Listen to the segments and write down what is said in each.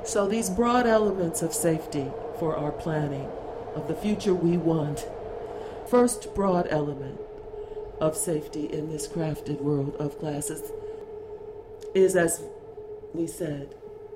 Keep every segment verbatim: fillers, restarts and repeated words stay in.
So these broad elements of safety for our planning of the future we want. First broad element of safety in this crafted world of classes is, as we said,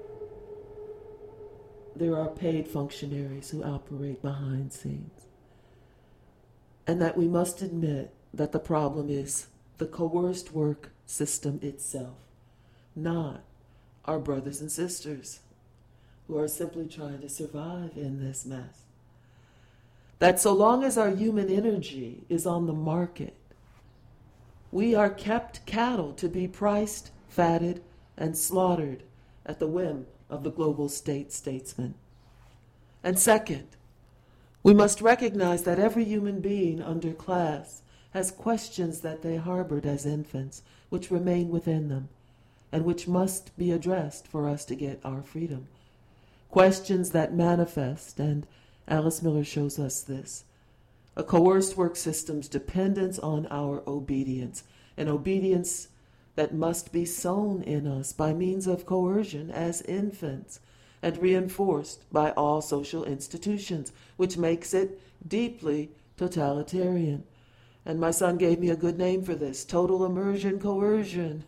there are paid functionaries who operate behind scenes. And that we must admit that the problem is the coerced work system itself, not our brothers and sisters who are simply trying to survive in this mess. That so long as our human energy is on the market, we are kept cattle to be priced, fatted, and slaughtered at the whim of the global state statesman. And second, we must recognize that every human being under class has questions that they harbored as infants, which remain within them, and which must be addressed for us to get our freedom. Questions that manifest, and Alice Miller shows us this, a coerced work system's dependence on our obedience, an obedience that must be sown in us by means of coercion as infants, and reinforced by all social institutions, which makes it deeply totalitarian. And my son gave me a good name for this, total immersion coercion.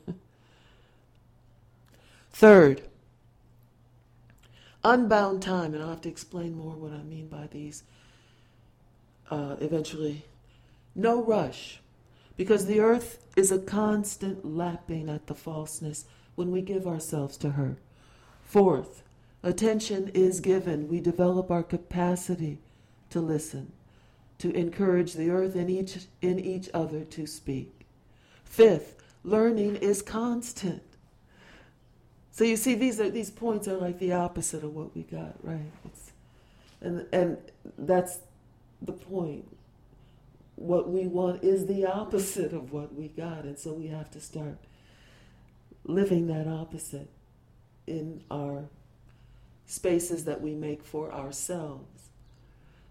Third, unbound time, and I'll have to explain more what I mean by these uh, eventually. No rush, because the earth is a constant lapping at the falseness when we give ourselves to her. Fourth, attention is given. We develop our capacity to listen, to encourage the earth and each in each other to speak. Fifth, learning is constant. So you see, these are these points are like the opposite of what we got, right? It's, and and that's the point. What we want is the opposite of what we got, and so we have to start living that opposite in our spaces that we make for ourselves.